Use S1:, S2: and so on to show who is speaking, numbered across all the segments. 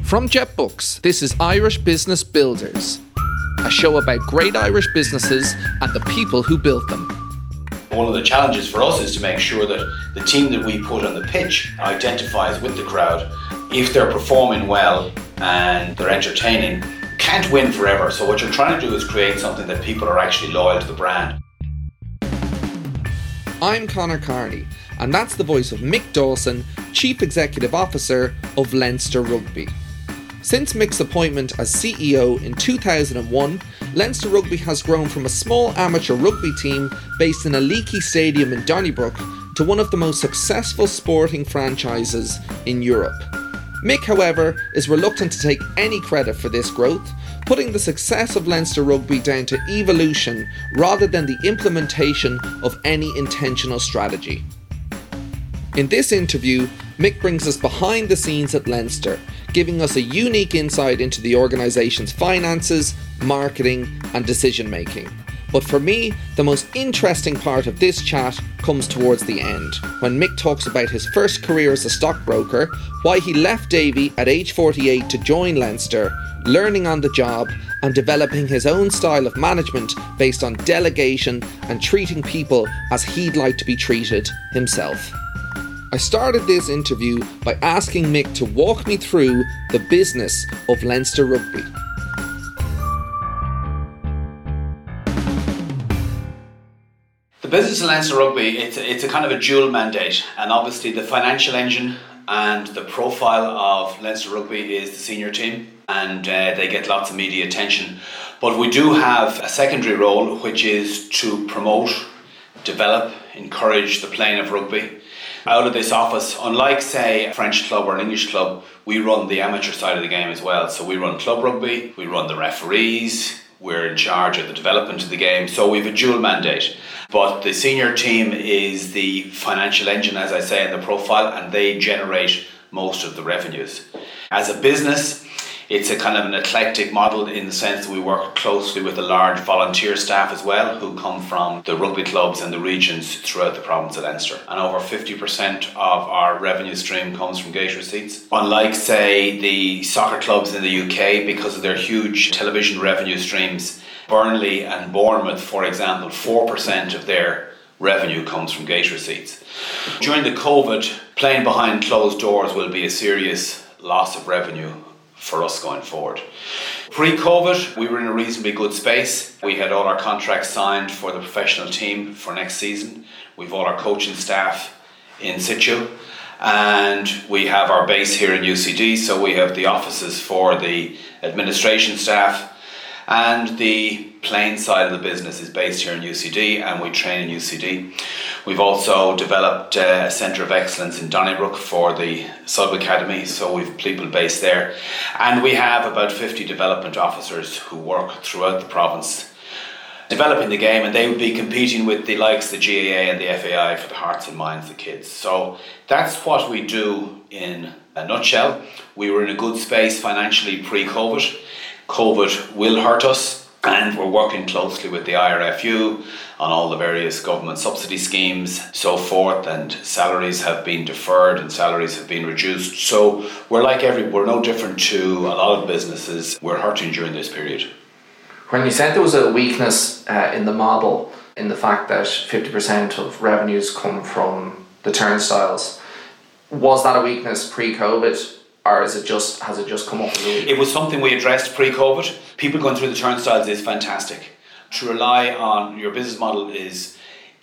S1: From JetBooks, this is Irish Business Builders, a show about great Irish businesses and the people who built them.
S2: One of the challenges for us is to make sure that the team that we put on the pitch identifies with the crowd. If they're performing well and they're entertaining, can't win forever. So what you're trying to do is create something that people are actually loyal to the brand.
S1: I'm Conor Carney, and that's the voice of Mick Dawson, Chief Executive Officer of Leinster Rugby. Since Mick's appointment as CEO in 2001, Leinster Rugby has grown from a small amateur rugby team based in a leaky stadium in Donnybrook to one of the most successful sporting franchises in Europe. Mick, however, is reluctant to take any credit for this growth, putting the success of Leinster Rugby down to evolution rather than the implementation of any intentional strategy. In this interview, Mick brings us behind the scenes at Leinster, giving us a unique insight into the organisation's finances, marketing and decision making. But for me, the most interesting part of this chat comes towards the end, when Mick talks about his first career as a stockbroker, why he left Davy at age 48 to join Leinster, learning on the job and developing his own style of management based on delegation and treating people as he'd like to be treated himself. I started this interview by asking Mick to walk me through the business of Leinster Rugby.
S2: The business of Leinster Rugby, it's a kind of a dual mandate, and obviously the financial engine and the profile of Leinster Rugby is the senior team, and they get lots of media attention. But we do have a secondary role, which is to promote, develop, encourage the playing of rugby. Out of this office, unlike say a French club or an English club, we run the amateur side of the game as well. So we run club rugby, we run the referees, we're in charge of the development of the game. So we have a dual mandate. But the senior team is the financial engine, as I say, in the profile, and they generate most of the revenues. As a business, it's a kind of an eclectic model in the sense that we work closely with a large volunteer staff as well, who come from the rugby clubs and the regions throughout the province of Leinster. And over 50% of our revenue stream comes from gate receipts. Unlike, say, the soccer clubs in the UK, because of their huge television revenue streams, Burnley and Bournemouth, for example, 4% of their revenue comes from gate receipts. During the COVID, playing behind closed doors will be a serious loss of revenue for us going forward. Pre-COVID, we were in a reasonably good space. We had all our contracts signed for the professional team for next season. We've all our coaching staff in situ, and we have our base here in UCD, so we have the offices for the administration staff, and the playing side of the business is based here in UCD, and we train in UCD. We've also developed a centre of excellence in Donnybrook for the Sub Academy, so we've people based there. And we have about 50 development officers who work throughout the province developing the game, and they would be competing with the likes of the GAA and the FAI for the hearts and minds of the kids. So that's what we do in a nutshell. We were in a good space financially pre-COVID. COVID will hurt us, and we're working closely with the IRFU on all the various government subsidy schemes, so forth, and salaries have been deferred and salaries have been reduced. So we're no different to a lot of businesses. We're hurting during this period.
S3: When you said there was a weakness in the model, in the fact that 50% of revenues come from the turnstiles, was that a weakness pre-COVID? Or has it just come up?
S2: It was something we addressed pre-COVID. People going through the turnstiles is fantastic. To rely on your business model is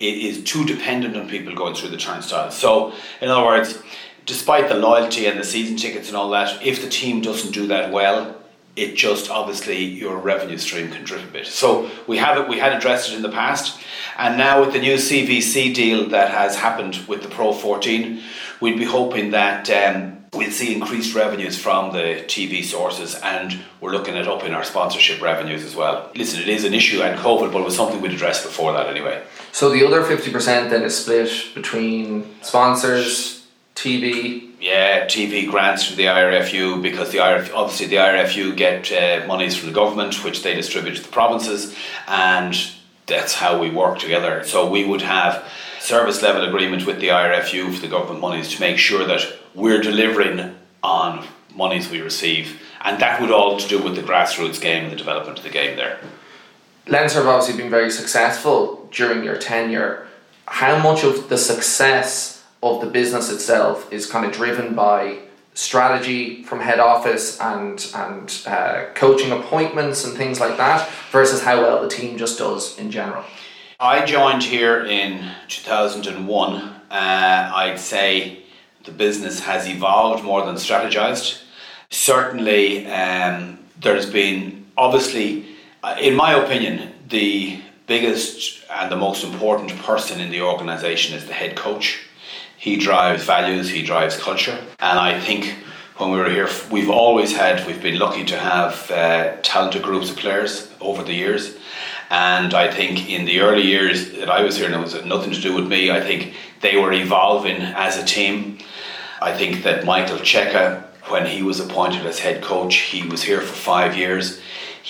S2: too dependent on people going through the turnstiles. So, in other words, despite the loyalty and the season tickets and all that, if the team doesn't do that well, it just obviously your revenue stream can drip a bit. So we had addressed it in the past, and now with the new CVC deal that has happened with the Pro 14, we'd be hoping that we'll see increased revenues from the TV sources, and we're looking at upping our sponsorship revenues as well. Listen, it is an issue and COVID, but it was something we'd addressed before that anyway.
S3: So the other 50% then is split between sponsors, TV?
S2: Yeah, TV grants from the IRFU, because obviously the IRFU get monies from the government, which they distribute to the provinces, and that's how we work together. So we would have service level agreement with the IRFU for the government monies to make sure that we're delivering on monies we receive. And that would all to do with the grassroots game and the development of the game there.
S3: Leinster have obviously been very successful during your tenure. How much of the success of the business itself is kind of driven by strategy from head office and coaching appointments and things like that versus how well the team just does in general?
S2: I joined here in 2001. I'd say the business has evolved more than strategized. Certainly, there's been, obviously, in my opinion, the biggest and the most important person in the organisation is the head coach. He drives values, he drives culture. And I think when we were here, we've been lucky to have talented groups of players over the years. And I think in the early years that I was here, and it was nothing to do with me, I think they were evolving as a team. I think that Michael Cheika, when he was appointed as head coach, he was here for 5 years.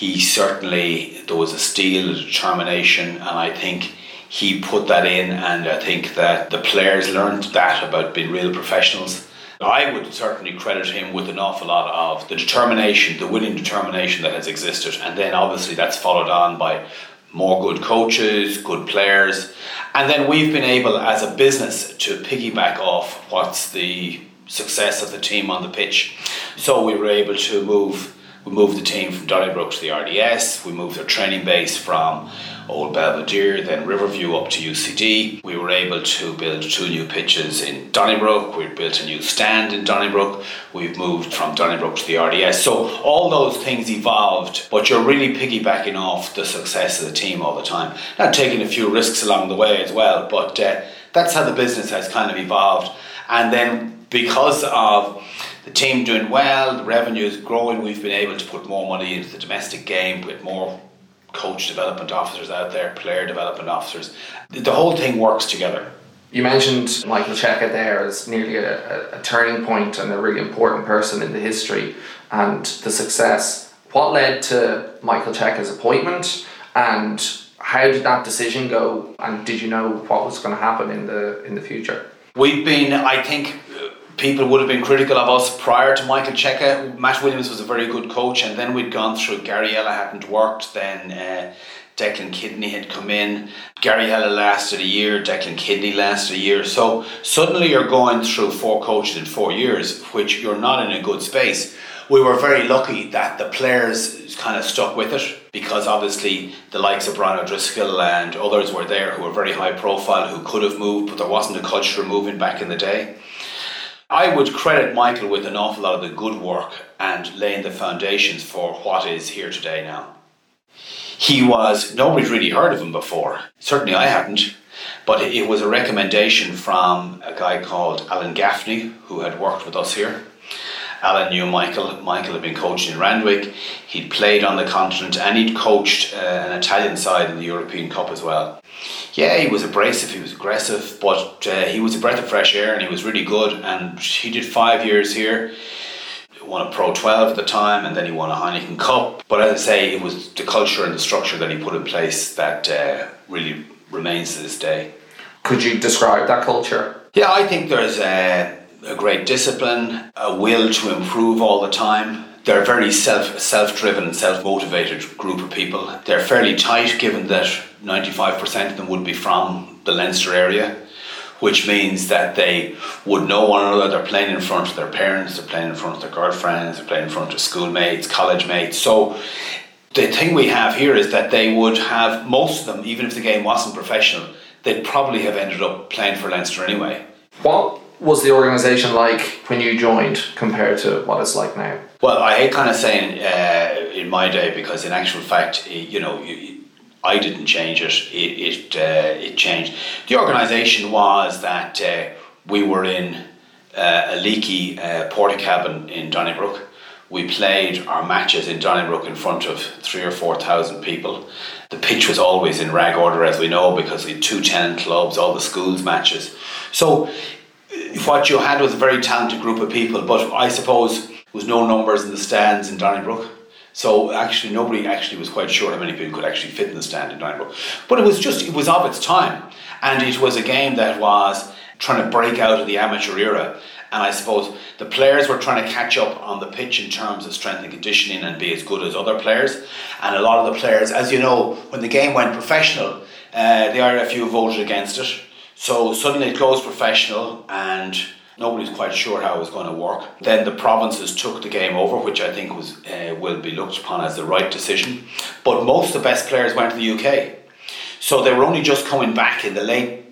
S2: There was a steel, a determination, and I think he put that in, and I think that the players learned that about being real professionals. I would certainly credit him with an awful lot of the determination, the winning determination that has existed, and then obviously that's followed on by more good coaches, good players, and then we've been able as a business to piggyback off what's the success of the team on the pitch. So we were able to move the team from Donnybrook to the RDS. We moved their training base from Old Belvedere, then Riverview up to UCD. We were able to build 2 new pitches in Donnybrook. We built a new stand in Donnybrook. We've moved from Donnybrook to the RDS. So all those things evolved, but you're really piggybacking off the success of the team all the time. Now taking a few risks along the way as well, but that's how the business has kind of evolved. And then because of the team doing well, the revenues growing, we've been able to put more money into the domestic game with more coach development officers out there, player development officers. The whole thing works together.
S3: You mentioned Michael Cheika there as nearly a turning point and a really important person in the history and the success. What led to Michael Cheika's appointment, and how did that decision go, and did you know what was going to happen in the future?
S2: We've been, I think, people would have been critical of us prior to Michael Cheika. Matt Williams was a very good coach, and then we'd gone through Gary Ella hadn't worked, then Declan Kidney had come in. Gary Ella lasted a year, Declan Kidney lasted a year. So suddenly you're going through 4 coaches in 4 years, which you're not in a good space. We were very lucky that the players kind of stuck with it, because obviously the likes of Brian O'Driscoll and others were there who were very high profile, who could have moved, but there wasn't a culture of moving back in the day. I would credit Michael with an awful lot of the good work and laying the foundations for what is here today now. Nobody's really heard of him before. Certainly I hadn't. But it was a recommendation from a guy called Alan Gaffney, who had worked with us here. Alan knew Michael. Michael had been coaching in Randwick. He'd played on the continent, and he'd coached an Italian side in the European Cup as well. Yeah, he was abrasive, he was aggressive, but he was a breath of fresh air, and he was really good. And he did 5 years here. He won a Pro 12 at the time, and then he won a Heineken Cup. But as I say, it was the culture and the structure that he put in place that really remains to this day.
S3: Could you describe that culture?
S2: Yeah, I think there's a great discipline, a will to improve all the time. They're a very self-driven and self-motivated group of people. They're fairly tight, given that 95% of them would be from the Leinster area, which means that they would know one another. They're playing in front of their parents, they're playing in front of their girlfriends, they're playing in front of schoolmates, college mates. So the thing we have here is that they would have, most of them, even if the game wasn't professional, they'd probably have ended up playing for Leinster anyway.
S3: What was the organisation like when you joined compared to what it's like now?
S2: Well, I hate kind of saying in my day, because in actual fact, I didn't change it. It changed. The organisation was that we were in a leaky porta-cabin in Donnybrook. We played our matches in Donnybrook in front of 3,000 or 4,000 people. The pitch was always in rag order, as we know, because we had 2 tenant clubs, all the schools matches. So what you had was a very talented group of people, but I suppose there was no numbers in the stands in Donnybrook. So actually nobody actually was quite sure how many people could actually fit in the stand in Donnybrook. But it was of its time. And it was a game that was trying to break out of the amateur era. And I suppose the players were trying to catch up on the pitch in terms of strength and conditioning and be as good as other players. And a lot of the players, as you know, when the game went professional, the IRFU voted against it. So suddenly it goes professional and nobody's quite sure how it was going to work. Then the provinces took the game over, which I think will be looked upon as the right decision. But most of the best players went to the UK. So they were only just coming back in the late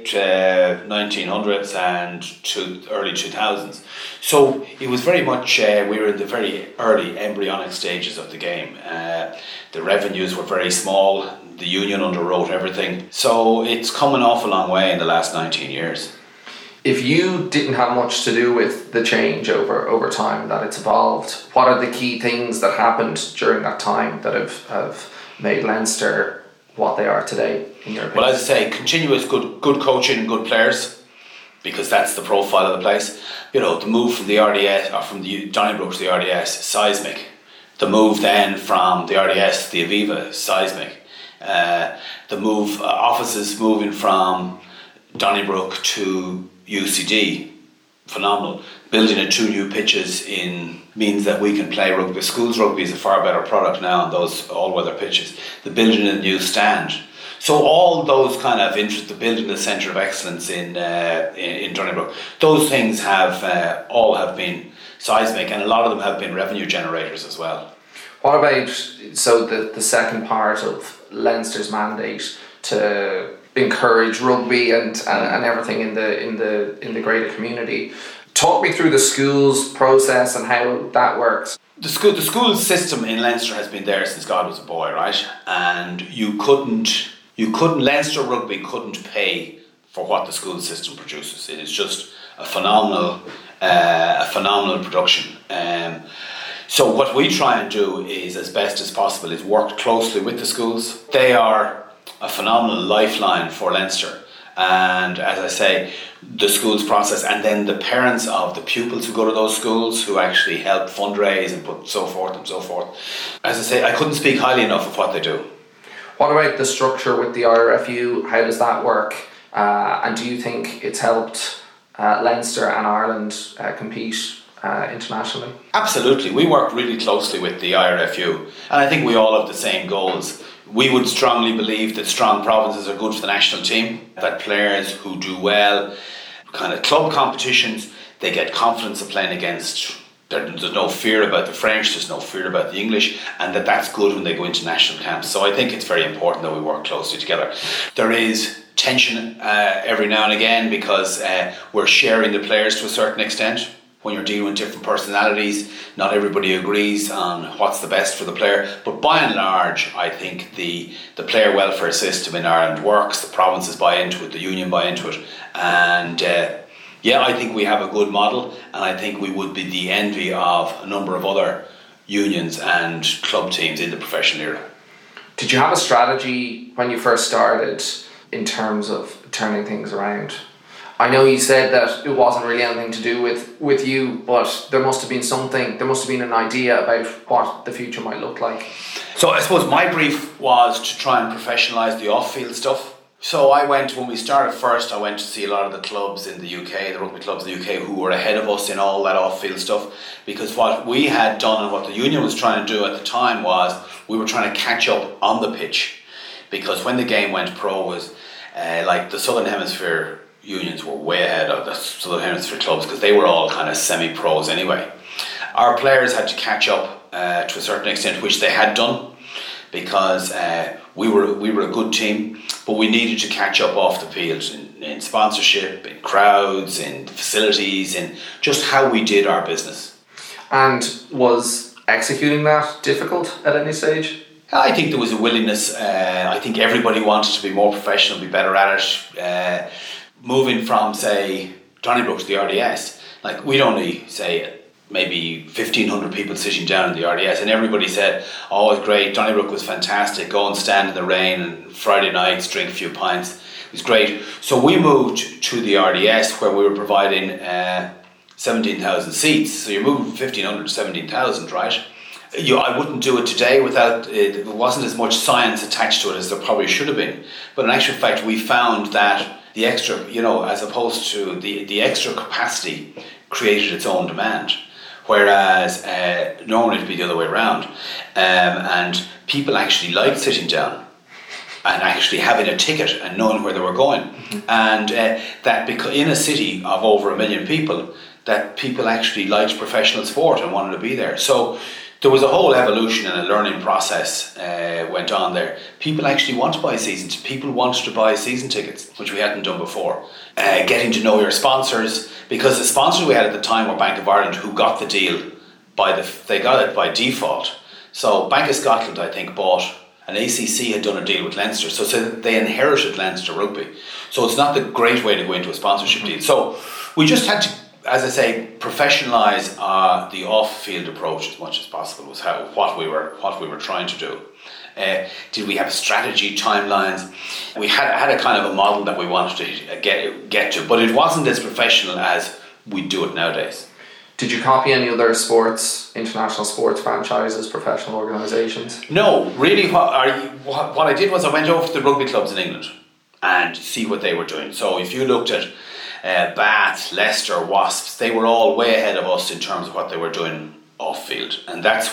S2: 1900s and to early 2000s. So it was very much, we were in the very early embryonic stages of the game. The revenues were very small. The union underwrote everything. So it's come an awful long way in the last 19 years.
S3: If you didn't have much to do with the change over time that it's evolved, what are the key things that happened during that time that have made Leinster what they are today, in your opinion?
S2: Well, as I say, continuous good coaching and good players, because that's the profile of the place. You know, the move from the RDS, or from the Donnybrook to the RDS, seismic. The move then from the RDS to the Aviva, seismic. The move, offices moving from Donnybrook to UCD, phenomenal. Building 2 new pitches means that we can play rugby. Schools rugby is a far better product now on those all-weather pitches. The building a new stand. So all those kind of interest, the building the centre of excellence in Donnybrook, those things have been seismic, and a lot of them have been revenue generators as well.
S3: What about the second part of Leinster's mandate to encourage rugby and everything in the greater community? Talk me through the schools process and how that works.
S2: The school system in Leinster has been there since God was a boy, right? And you couldn't Leinster rugby couldn't pay for what the school system produces. It is just a phenomenal production. So what we try and do is, as best as possible, is work closely with the schools. They are a phenomenal lifeline for Leinster. And as I say, the schools process, and then the parents of the pupils who go to those schools who actually help fundraise and put so forth and so forth. As I say, I couldn't speak highly enough of what they do.
S3: What about the structure with the IRFU? How does that work? And do you think it's helped Leinster and Ireland compete internationally?
S2: Absolutely. We work really closely with the IRFU, and I think we all have the same goals. We would strongly believe that strong provinces are good for the national team, that players who do well, kind of club competitions, they get confidence of playing against. There's no fear about the French, there's no fear about the English, and that's good when they go into national camps. So I think it's very important that we work closely together. There is tension every now and again because we're sharing the players to a certain extent. When you're dealing with different personalities, not everybody agrees on what's the best for the player. But by and large, I think the player welfare system in Ireland works. The provinces buy into it, the union buy into it. And I think we have a good model. And I think we would be the envy of a number of other unions and club teams in the professional era.
S3: Did you have a strategy when you first started in terms of turning things around? I know you said that it wasn't really anything to do with you, but there must have been an idea about what the future might look like.
S2: So I suppose my brief was to try and professionalise the off-field stuff. So when we started first, I went to see a lot of the clubs in the UK, the rugby clubs in the UK, who were ahead of us in all that off-field stuff. Because what we had done and what the union was trying to do at the time was we were trying to catch up on the pitch. Because when the game went pro was like the Southern Hemisphere unions were way ahead of the Southern Hemisphere clubs because they were all kind of semi-pros anyway. Our players had to catch up to a certain extent, which they had done, because we were a good team, but we needed to catch up off the field in sponsorship, in crowds, in facilities, in just how we did our business.
S3: And was executing that difficult at any stage?
S2: I think there was a willingness. I think everybody wanted to be more professional, be better at it. Moving from, say, Donnybrook to the RDS, like we'd only, say, maybe 1,500 people sitting down in the RDS, and everybody said, oh, it's great, Donnybrook was fantastic, go and stand in the rain and Friday nights drink a few pints. It was great. So we moved to the RDS where we were providing 17,000 seats. So you're moving from 1,500 to 17,000, right? I wouldn't do it today without it. There wasn't as much science attached to it as there probably should have been. But in actual fact, we found that the extra, as opposed to the extra capacity created its own demand. Whereas normally it'd be the other way around. And people actually liked sitting down and actually having a ticket and knowing where they were going. And that because in a city of over 1 million people, that people actually liked professional sport and wanted to be there. So there was a whole evolution and a learning process went on there. People actually want to buy seasons. People wanted to buy season tickets, which we hadn't done before. Getting to know your sponsors, because the sponsors we had at the time were Bank of Ireland, who got the deal they got it by default. So Bank of Scotland, I think, bought, and ACC had done a deal with Leinster, so they inherited Leinster Rugby. So it's not the great way to go into a sponsorship deal. So we just had to, as I say, professionalise the off-field approach as much as possible. Was what we were trying to do. Did we have strategy, timelines? We had a kind of a model that we wanted to get to, but it wasn't as professional as we do it nowadays.
S3: Did you copy any other international sports franchises, professional organisations?
S2: No, really. What I did was I went over to the rugby clubs in England and see what they were doing. So if you looked at Bath, Leicester, Wasps, they were all way ahead of us in terms of what they were doing off field, and that's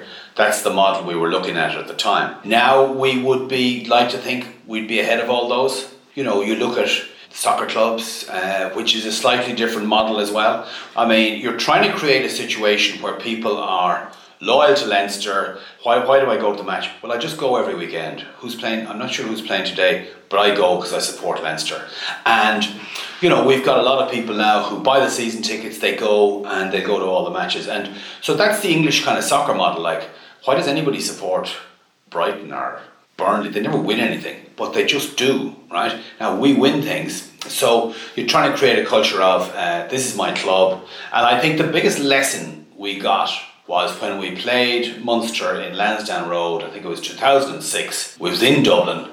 S2: the model we were looking at the time. Now we would like to think we'd be ahead of all those. You know, you look at soccer clubs, which is a slightly different model as well. I mean, you're trying to create a situation where people are loyal to Leinster. Why do I go to the match? Well, I just go every weekend. Who's playing? I'm not sure who's playing today, but I go because I support Leinster. And, you know, we've got a lot of people now who buy the season tickets, they go to all the matches. And so that's the English kind of soccer model. Like, why does anybody support Brighton or Burnley? They never win anything, but they just do, right? Now, we win things. So you're trying to create a culture of, this is my club. And I think the biggest lesson we got was when we played Munster in Lansdowne Road. I think it was 2006. We was in Dublin,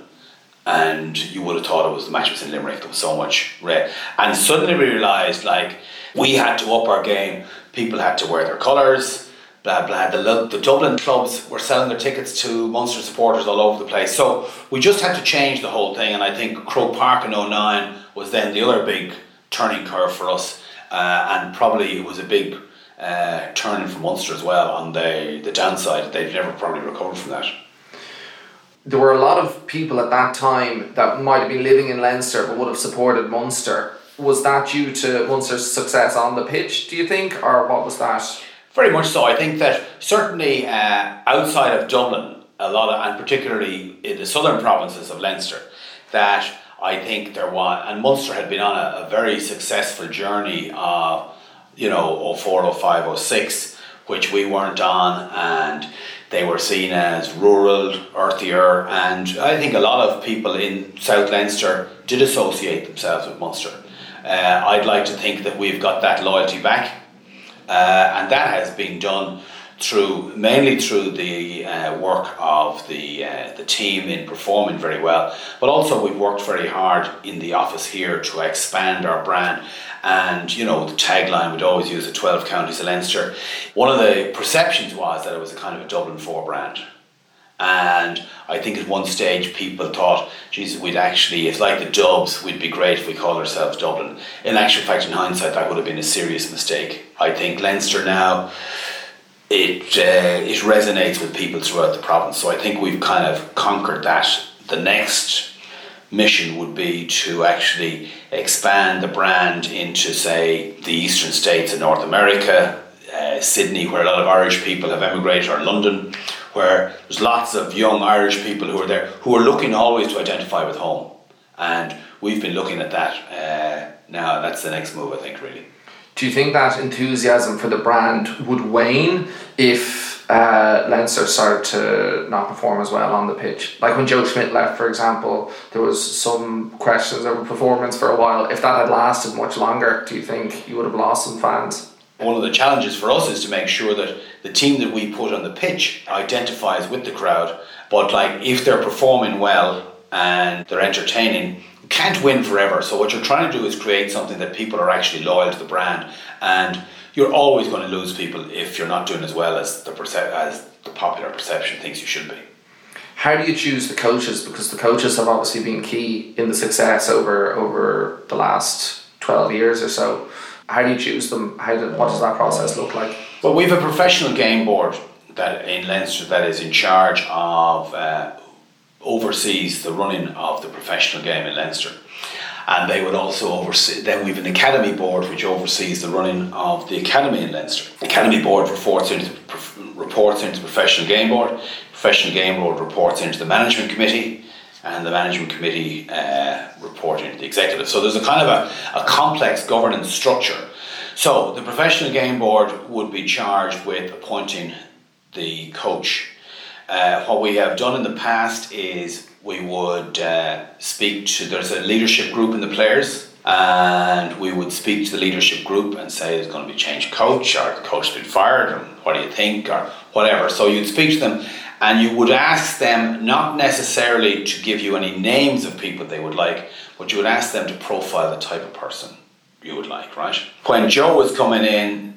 S2: and you would have thought the match was in Limerick. There was so much red. And suddenly we realised, like, we had to up our game. People had to wear their colours, blah, blah. The Dublin clubs were selling their tickets to Munster supporters all over the place. So we just had to change the whole thing. And I think Croke Park in 2009 was then the other big turning curve for us. And probably it was a big turning for Munster as well on the downside. They've never probably recovered from that.
S3: There were a lot of people at that time that might have been living in Leinster but would have supported Munster. Was that due to Munster's success on the pitch, do you think, or what was that?
S2: Very much so. I think that certainly outside of Dublin, a lot of, and particularly in the southern provinces of Leinster, that I think there was, and Munster had been on a very successful journey of, 04, 05, 06, which we weren't on, and they were seen as rural, earthier, and I think a lot of people in South Leinster did associate themselves with Munster. I'd like to think that we've got that loyalty back, and that has been done mainly through the work of the team in performing very well, but also we've worked very hard in the office here to expand our brand. And the tagline we'd always use, the 12 counties of Leinster. One of the perceptions was that it was a kind of a Dublin 4 brand, and I think at one stage people thought, geez, we'd actually, if like the Dubs, we'd be great if we called ourselves Dublin. In actual fact, in hindsight, that would have been a serious mistake. I think Leinster now, it resonates with people throughout the province, so I think we've kind of conquered that. The next mission would be to actually expand the brand into, say, the eastern states of North America, Sydney, where a lot of Irish people have emigrated, or London, where there's lots of young Irish people who are there, who are looking always to identify with home. And we've been looking at that now, and that's the next move, I think, really.
S3: Do you think that enthusiasm for the brand would wane if Leinster started to not perform as well on the pitch? Like when Joe Schmidt left, for example, there was some questions over performance for a while. If that had lasted much longer, do you think you would have lost some fans?
S2: One of the challenges for us is to make sure that the team that we put on the pitch identifies with the crowd, but like if they're performing well and they're entertaining, you can't win forever. So what you're trying to do is create something that people are actually loyal to the brand, and you're always going to lose people if you're not doing as well as the popular perception thinks you should be.
S3: How do you choose the coaches? Because the coaches have obviously been key in the success over the last 12 years or so. How do you choose them? What does that process look like?
S2: Well, we have a professional game board that in Leinster that is in charge of oversees the running of the professional game in Leinster. And they would also oversee, then we have an academy board which oversees the running of the academy in Leinster. The academy board reports into the professional game board. Professional game board reports into the management committee, and the management committee report into the executive. So there's a kind of a complex governance structure. So the professional game board would be charged with appointing the coach. What we have done in the past is we would there's a leadership group in the players, and we would speak to the leadership group and say there's going to be a change of coach, or the coach has been fired, or what do you think, or whatever. So you'd speak to them, and you would ask them not necessarily to give you any names of people they would like, but you would ask them to profile the type of person you would like, right? When Joe was coming in,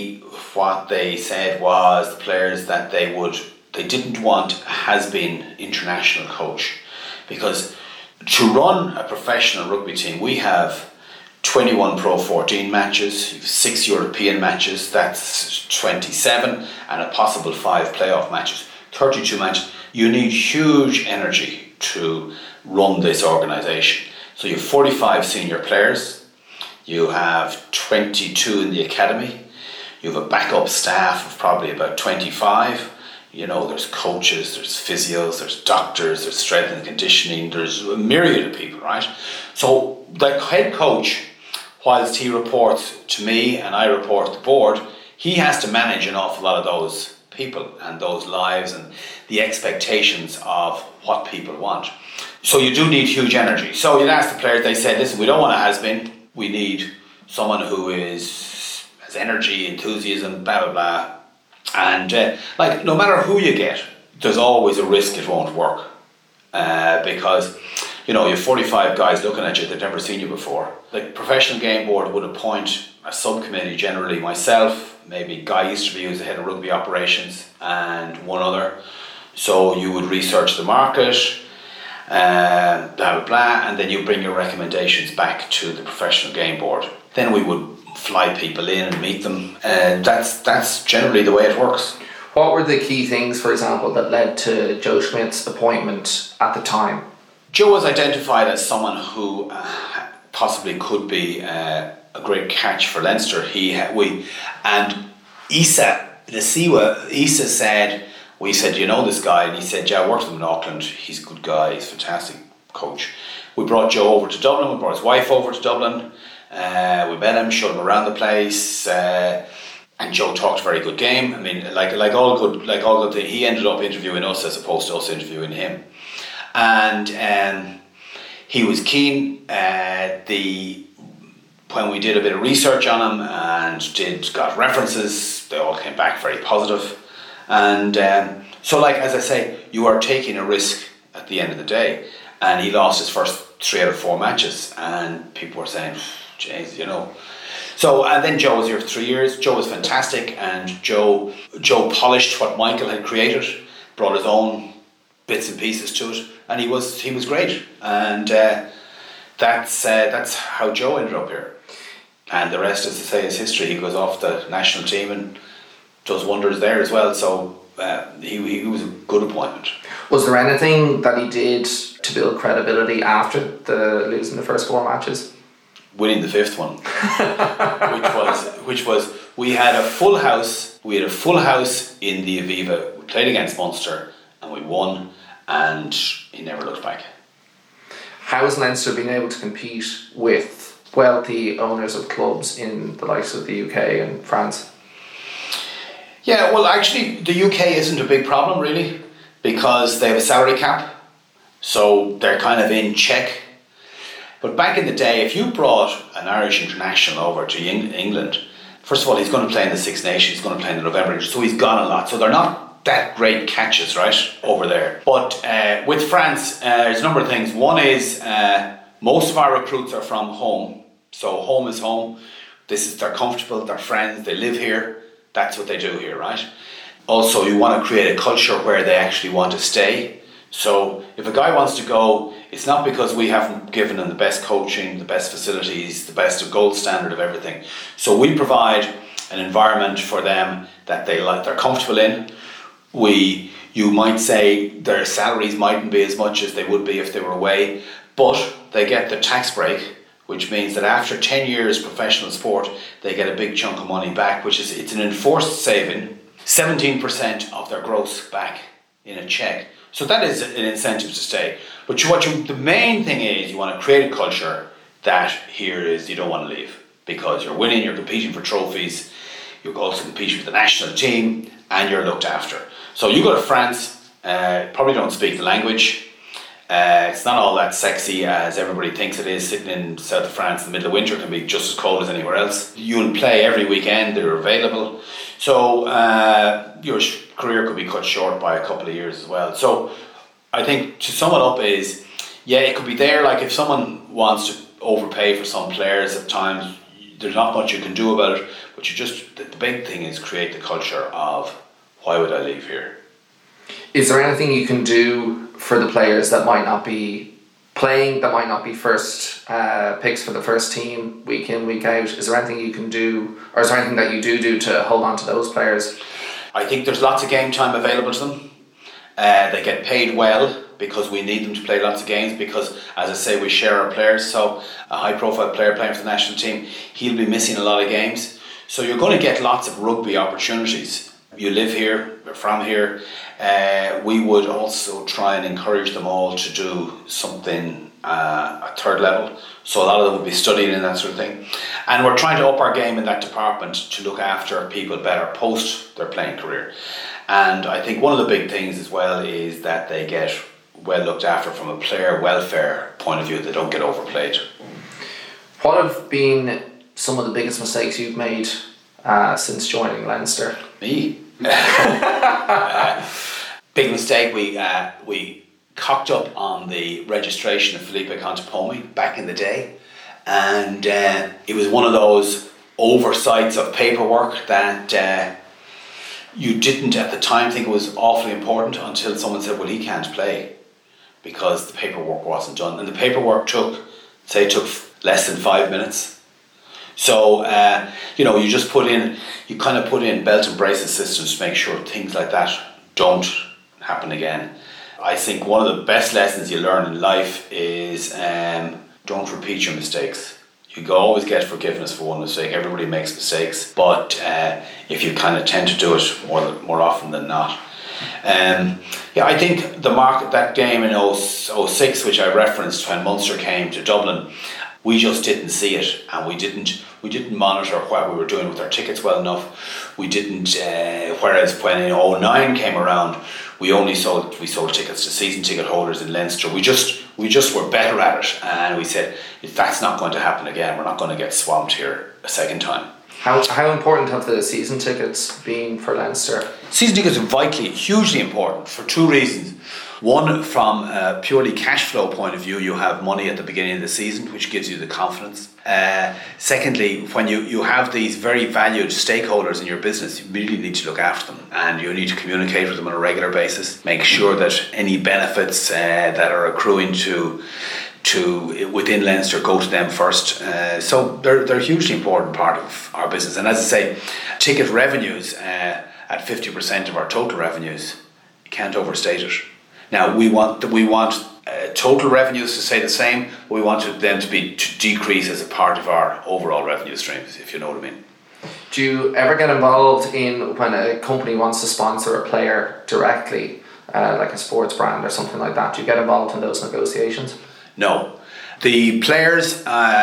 S2: what they said was the players that they didn't want a has-been international coach, because to run a professional rugby team, we have 21 Pro 14 matches, 6 European matches, that's 27, and a possible 5 playoff matches, 32 matches. You need huge energy to run this organisation. So you have 45 senior players, you have 22 in the academy, you have a backup staff of probably about 25. You know, there's coaches, there's physios, there's doctors, there's strength and conditioning, there's a myriad of people, right? So the head coach, whilst he reports to me and I report to the board, he has to manage an awful lot of those people and those lives and the expectations of what people want. So you do need huge energy. So you'd ask the players, they said, listen, we don't want a has-been, we need someone who has energy, enthusiasm, blah, blah, blah. And no matter who you get, there's always a risk it won't work, because you have 45 guys looking at you that have never seen you before. The professional game board would appoint a subcommittee, generally myself, maybe Guy Easterby, who's the head of rugby operations, and one other. So you would research the market, blah blah blah, and then you bring your recommendations back to the professional game board. Then we would fly people in and meet them, and that's generally the way it works.
S3: What were the key things, for example, that led to Joe Schmidt's appointment at the time?
S2: Joe was identified as someone who possibly could be a great catch for Leinster. Isa said, we said, you know this guy? And he said, yeah, I worked with him in Auckland. He's a good guy. He's a fantastic coach. We brought Joe over to Dublin. We brought his wife over to Dublin. We met him, showed him around the place, and Joe talked a very good game. I mean, like all good things, he ended up interviewing us as opposed to us interviewing him, and he was keen. When we did a bit of research on him and got references, they all came back very positive. And so, as I say, you are taking a risk at the end of the day. And he lost his first 3 out of 4 matches, and people were saying, "Jeez, So, and then Joe was here for 3 years. Joe was fantastic, and Joe polished what Michael had created, brought his own bits and pieces to it, and he was great. And that's how Joe ended up here. And the rest, as I say, is history. He goes off the national team and does wonders there as well. So he was a good appointment.
S3: Was there anything that he did to build credibility after losing the first 4 matches?
S2: Winning the 5th one, which was we had a full house. We had a full house in the Aviva. We played against Munster and we won, and he never looked back.
S3: How has Leinster been able to compete with wealthy owners of clubs in the likes of the UK and France?
S2: Yeah, well, actually, the UK isn't a big problem really, because they have a salary cap, so they're kind of in check. But back in the day, if you brought an Irish international over to England, first of all, he's going to play in the Six Nations, he's going to play in the November, so he's gone a lot. So they're not that great catches, right, over there. But with France, there's a number of things. One is most of our recruits are from home. So home is home. They're comfortable, they're friends, they live here. That's what they do here, right? Also, you want to create a culture where they actually want to stay. So if a guy wants to go it's not because we haven't given them the best coaching, the best facilities, the best gold standard of everything. So we provide an environment for them that they're comfortable in. You might say their salaries mightn't be as much as they would be if they were away, but they get the tax break, which means that after 10 years professional sport, they get a big chunk of money back, it's an enforced saving, 17% of their gross back in a check. So that is an incentive to stay. But the main thing is you want to create a culture that here is you don't want to leave, because you're winning, you're competing for trophies, you're also competing with the national team, and you're looked after. So you go to France, probably don't speak the language. It's not all that sexy as everybody thinks it is. Sitting in south of France in the middle of winter can be just as cold as anywhere else. You'll play every weekend, they're available. So your career could be cut short by a couple of years as well. So I think to sum it up is, it could be there. Like if someone wants to overpay for some players at times, there's not much you can do about it. But the big thing is create the culture of, why would I leave here?
S3: Is there anything you can do for the players that might not be playing, that might not be first picks for the first team week in, week out? Is there anything you can do, or is there anything that you do to hold on to those players?
S2: I think there's lots of game time available to them. They get paid well because we need them to play lots of games, because, as I say, we share our players. So a high profile player playing for the national team, he'll be missing a lot of games. So you're going to get lots of rugby opportunities. You live here, you're from here. We would also try and encourage them all to do something at third level. So a lot of them would be studying and that sort of thing. And we're trying to up our game in that department to look after people better post their playing career. And I think one of the big things as well is that they get well looked after from a player welfare point of view. They don't get overplayed.
S3: What have been some of the biggest mistakes you've made since joining Leinster?
S2: Me? Big mistake. We cocked up on the registration of Felipe Contepomi back in the day, and it was one of those oversights of paperwork that you didn't at the time think it was awfully important, until someone said, well, he can't play because the paperwork wasn't done. And the paperwork took less than 5 minutes. So, you just put in belt and braces systems to make sure things like that don't happen again. I think one of the best lessons you learn in life is don't repeat your mistakes. You always get forgiveness for one mistake. Everybody makes mistakes, but if you kind of tend to do it more often than not. I think that game in 06, which I referenced when Munster came to Dublin, we just didn't see it, and we didn't monitor what we were doing with our tickets well enough. We didn't. Whereas when in 09 came around, we sold tickets to season ticket holders in Leinster. We just were better at it, and we said, if that's not going to happen again, we're not going to get swamped here a second time.
S3: How important have the season tickets been for Leinster?
S2: Season tickets are hugely important for two reasons. One, from a purely cash flow point of view, you have money at the beginning of the season, which gives you the confidence. Secondly, when you have these very valued stakeholders in your business, you really need to look after them, and you need to communicate with them on a regular basis. Make sure that any benefits that are accruing to within Leinster go to them first. So they're a hugely important part of our business. And as I say, ticket revenues at 50% of our total revenues, you can't overstate it. Now we want total revenues to stay the same. We wanted them to decrease as a part of our overall revenue streams, if you know what I mean.
S3: Do you ever get involved in when a company wants to sponsor a player directly, like a sports brand or something like that? Do you get involved in those negotiations?
S2: No. The players,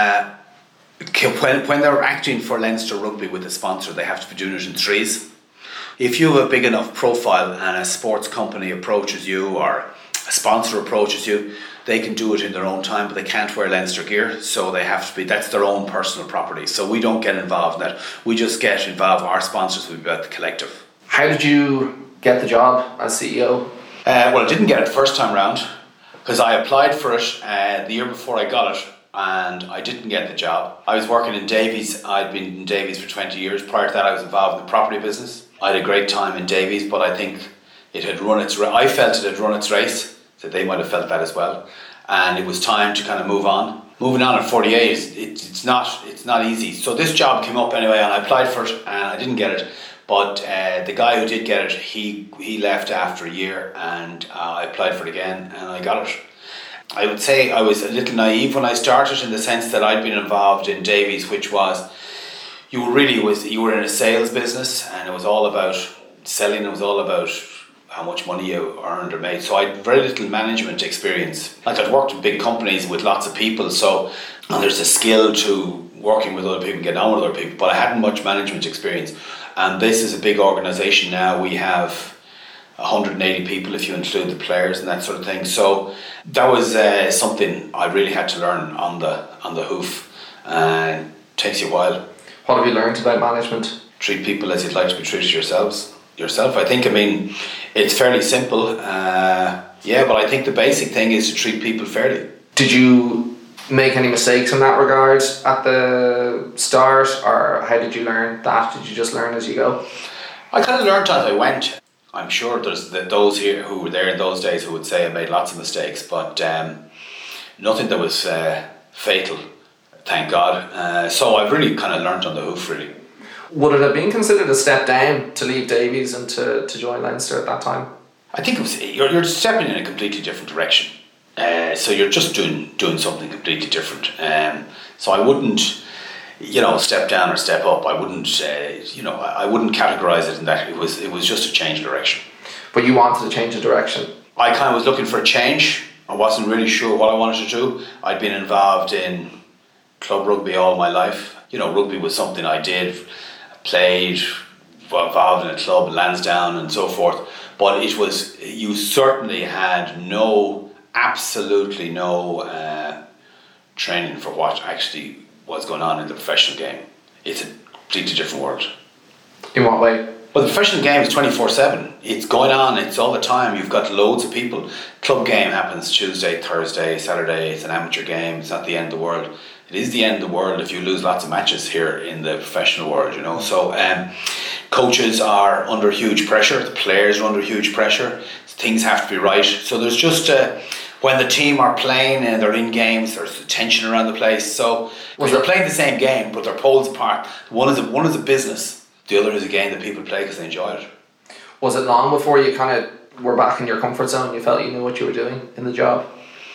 S2: when they're acting for Leinster Rugby with a sponsor, they have to be doing it in threes. If you have a big enough profile and a sports company approaches you or a sponsor approaches you, they can do it in their own time, but they can't wear Leinster gear, so they have to be, that's their own personal property. So we don't get involved in that. We just get involved, our sponsors will be about the collective.
S3: How did you get the job as CEO?
S2: Well, I didn't get it the first time round, because I applied for it the year before I got it, and I didn't get the job. I was working in Davies. I'd been in Davies for 20 years. Prior to that, I was involved in the property business. I had a great time in Davies, but I think it had run its race. I felt it had run its race, so they might have felt that as well. and it was time to kind of move on. Moving on at 48, it's not easy. So this job came up anyway, and I applied for it, and I didn't get it. But the guy who did get it, he left after a year, and I applied for it again, and I got it. I would say I was a little naive when I started, in the sense that I'd been involved in Davies, which was you were in a sales business, and it was all about selling. It was all about how much money you earned or made. So I had very little management experience. Like, I'd worked in big companies with lots of people, and there's a skill to working with other people, getting on with other people, but I hadn't much management experience. And this is a big organisation now. We have 180 people if you include the players and that sort of thing. So that was something I really had to learn on the hoof. It takes you a while.
S3: What have you learned about management?
S2: Treat people as you'd like to be treated yourself. I mean, it's fairly simple. But I think the basic thing is to treat people fairly.
S3: Did you make any mistakes in that regard at the start, or how did you learn that? Did you just learn as you go?
S2: I kind of learned as I went. I'm sure there's those here who were there in those days who would say I made lots of mistakes, but nothing that was fatal, thank God. So I've really kind of learned on the hoof, really.
S3: Would it have been considered a step down to leave Davies and to join Leinster at that time?
S2: I think it was, you're stepping in a completely different direction. So you're just doing something completely different. So I wouldn't, step down or step up. I wouldn't, I wouldn't categorise it in that. It was just a change of direction.
S3: But you wanted to change of direction? I
S2: kind of was looking for a change. I wasn't really sure what I wanted to do. I'd been involved in club rugby all my life. Rugby was something I did, played, involved in a club, Lansdowne and so forth. But you certainly had absolutely no training for what actually was going on in the professional game. It's a completely different world.
S3: In what way?
S2: Well, the professional game is 24/7. It's going on, it's all the time. You've got loads of people. Club game happens Tuesday, Thursday, Saturday. It's an amateur game. It's not the end of the world. It is the end of the world if you lose lots of matches here in the professional world, So coaches are under huge pressure. The players are under huge pressure. Things have to be right. So there's just when the team are playing and they're in games, there's tension around the place. So they're playing the same game, but they're poles apart. One is a business. The other is a game that people play because they enjoy it.
S3: Was it long before you kind of were back in your comfort zone? You felt you knew what you were doing in the job?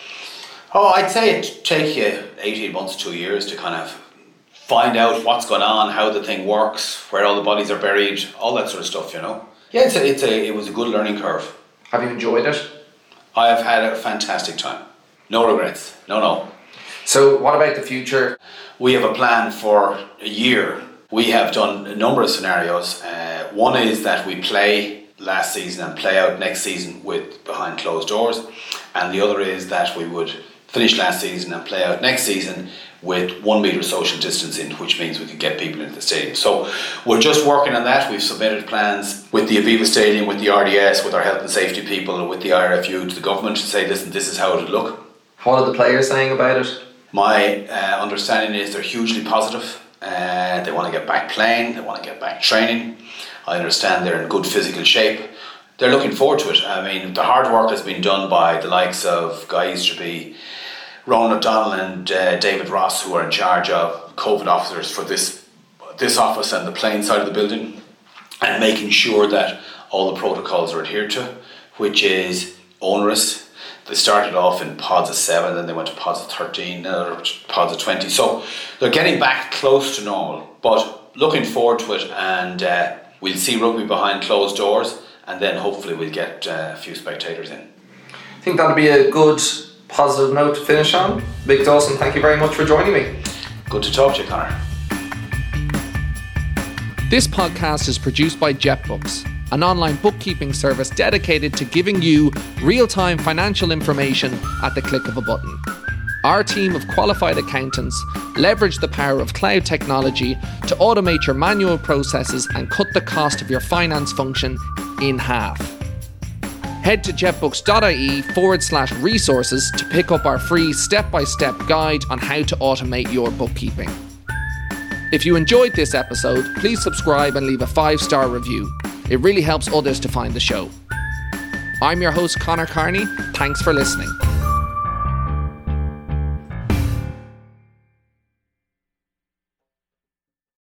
S2: Oh, I'd say it'd take you 18 months, 2 years to kind of find out what's going on, how the thing works, where all the bodies are buried, all that sort of stuff, Yeah, it was a good learning curve.
S3: Have you enjoyed it?
S2: I have had a fantastic time. No regrets. No.
S3: So what about the future?
S2: We have a plan for a year. We have done a number of scenarios. One is that we play last season and play out next season with behind closed doors. And the other is that we would finish last season and play out next season with 1 metre social distancing, which means we could get people into the stadium. So we're just working on that. We've submitted plans with the Aviva Stadium, with the RDS, with our health and safety people, and with the IRFU to the government to say, listen, this is how it would look.
S3: What are the players saying about it?
S2: My understanding is they're hugely positive. They want to get back playing, they want to get back training. I understand they're in good physical shape. They're looking forward to it. I mean, the hard work has been done by the likes of Guy Easterby, Ronan O'Donnell and David Ross, who are in charge of COVID officers for this office and the playing side of the building, and making sure that all the protocols are adhered to, which is onerous. They started off in pods of 7, then they went to pods of 13, then pods of 20. So they're getting back close to normal, but looking forward to it, and we'll see rugby behind closed doors, and then hopefully we'll get a few spectators in.
S3: I think that'll be a good positive note to finish on. Mick Dawson, thank you very much for joining me.
S2: Good to talk to you, Conor.
S1: This podcast is produced by JetBooks, an online bookkeeping service dedicated to giving you real-time financial information at the click of a button. Our team of qualified accountants leverage the power of cloud technology to automate your manual processes and cut the cost of your finance function in half. Head to jetbooks.ie/resources to pick up our free step-by-step guide on how to automate your bookkeeping. If you enjoyed this episode, please subscribe and leave a 5-star review. It really helps others to find the show. I'm your host, Conor Carney. Thanks for listening.